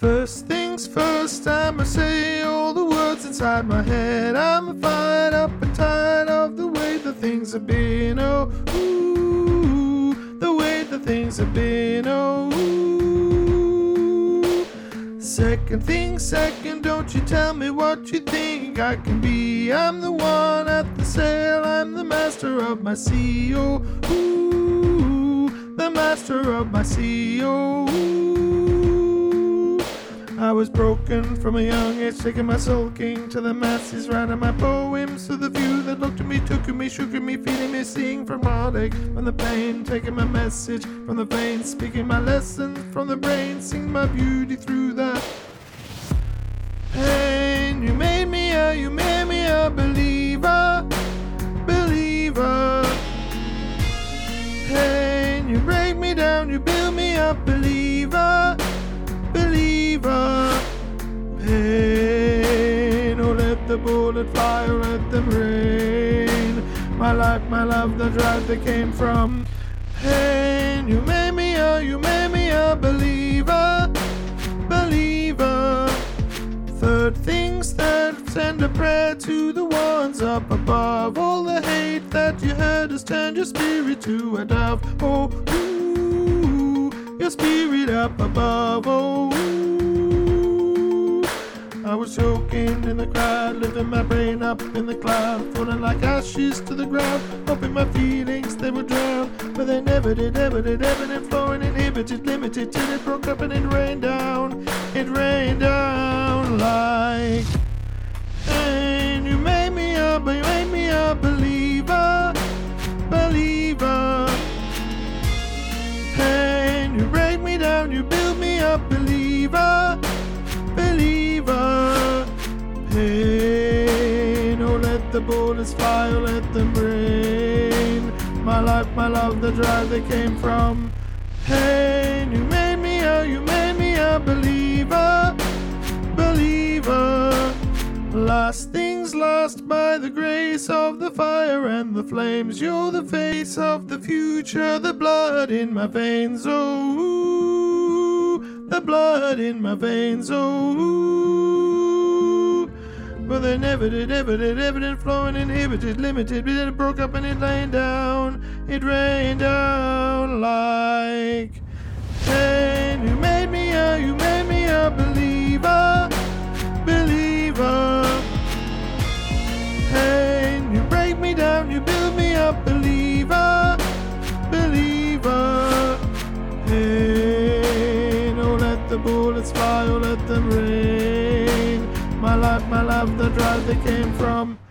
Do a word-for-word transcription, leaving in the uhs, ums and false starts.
First things first, I'ma say all the words inside my head. I'm fired up and tired of the way the things have been. Oh, ooh, the way the things have been. Oh, ooh. Second thing second, don't you tell me what you think I can be. I'm the one at the sail, I'm the master of my sea. Oh, ooh, the master of my sea. Oh, ooh. I was broken from a young age, taking my sulking to the masses, writing my poems to the few that looked at me, took at me, shook at me, feeling me, seeing from heartache, from the pain, taking my message from the veins, speaking my lessons from the brain, sing my beauty through the pain. You made me a, you made me a believer, believer. Pain, you break me down, you build me up, believer, believer. Pain, oh let the bullet fly, oh let them rain. My life, my love, the drive that came from pain. You made me a, you made me a believer, believer. Third things third, send a prayer to the ones up above. All the hate that you heard has turned your spirit to a dove. Oh, ooh, your spirit up above. Oh, ooh. I was choking in the crowd, lifting my brain up in the cloud, falling like ashes to the ground, hoping my feelings they would drown, but they never did, ever did, ever did, flowing inhibited, limited, till it broke up and it rained down, it rained down like rain. You made me a, you made me a believer, believer. Pain, you break me down, you build me up, believer, believer. Pain, oh let the bullets fly, oh let them rain. My life, my love, the drive that came from pain. You made me a, you made me a believer, believer. Last things last by the grace of the fire and the flames. You're the face of the future, the blood in my veins. Oh, ooh, the blood in my veins. Oh, ooh. But they never did, ever did, ever did, flowing inhibited, limited, but it broke up and it rained down, it rained down like pain. You made me a, you made me a believer, believer. Pain, you break me down, you build me up, believer, believer. Pain, oh let the bullets fly, oh let them rain. My life, my love, the drive that came from